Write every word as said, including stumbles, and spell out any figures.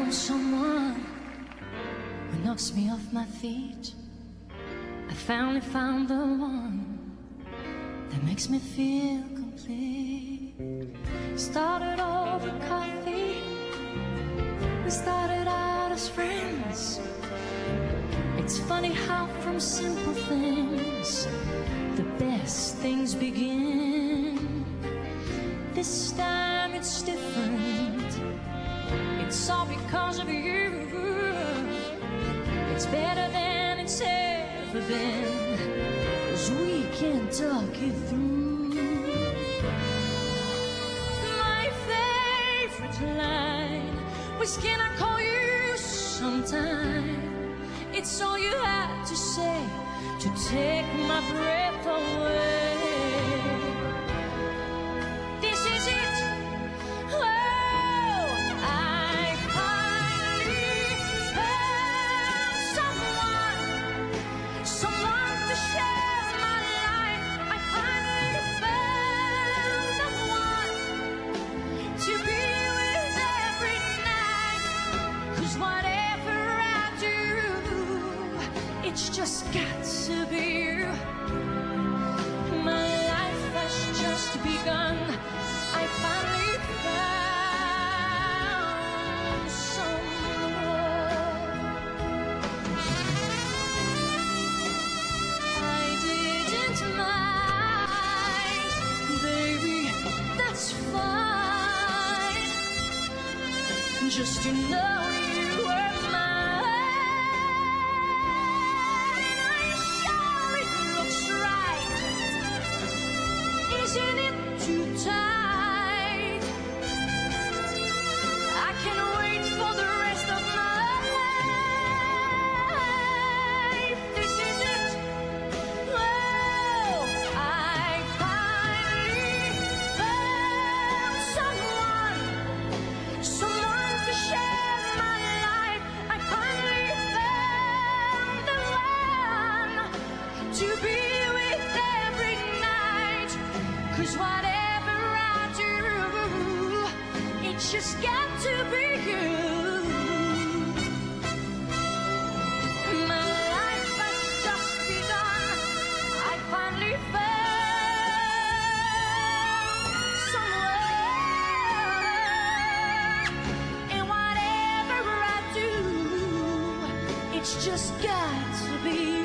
found someone who knocks me off my feet. I finally found the one that makes me feel complete. Started over coffee, we started out as friends. It's funny how from simple things the best things begin. This time it's different, it's all because of you. It's better than it's ever been, 'cause we can talk it through. My favorite line, whiskey, I call you sometime. It's all you had to say to take my breath away. This is it. Oh, I finally found someone, someone to share my life. I finally found the one to be with every night. 'Cause whatever I do, it's just got to be you. My life has just begun. I finally found someone. I didn't mind, baby, that's fine. Just to know you were isn't it too tight? I can't wait for the rest of my life. This is it. Oh, I finally found someone, someone to share my life. I finally found the one to be with every night. 'Cause whatever I do, it's just got to be you. My life has just begun. I finally found someone. And whatever I do, it's just got to be